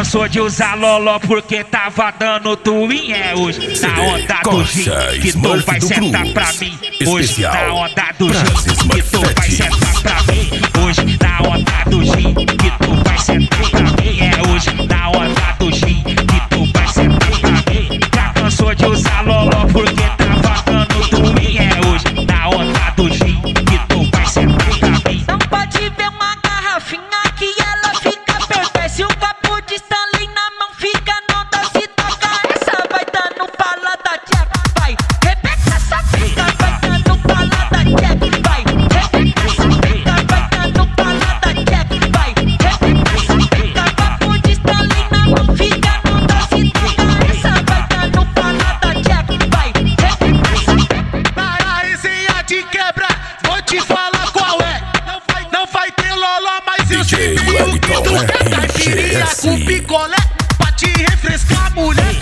cansou de usar loló porque tava dando twin. É hoje na onda do gin que tu vai sentar pra mim. Hoje na onda do gin que tu vai sentar pra mim. Hoje na onda do gin que tu vai sentar pra mim. É hoje na onda do gin que tu vai sentar pra mim. Já cansou de usar loló porque tava dando twin. É hoje na onda do gin que tu vai sentar pra mim. Não pode ver uma garrafinha que ela fica perfeita. Se o copo de Stanley na mão fica, não dá se toca. Essa vai dando bala da Jack, vai. Rebeca essa fica, vai dando bala da Jack, vai. Rebeca essa fica, vai dando bala da Jack, vai. Rebeca essa fica, copo de Stanley na mão fica, não dá se toca. Essa vai dando bala da Jack, vai. Rebeca essa fica. Paraízinha de quebra, vou te falar qual é. Não vai ter loló, mas eu sei o que tu quer. Caipirinha com picolé, pra te refrescar, mulher.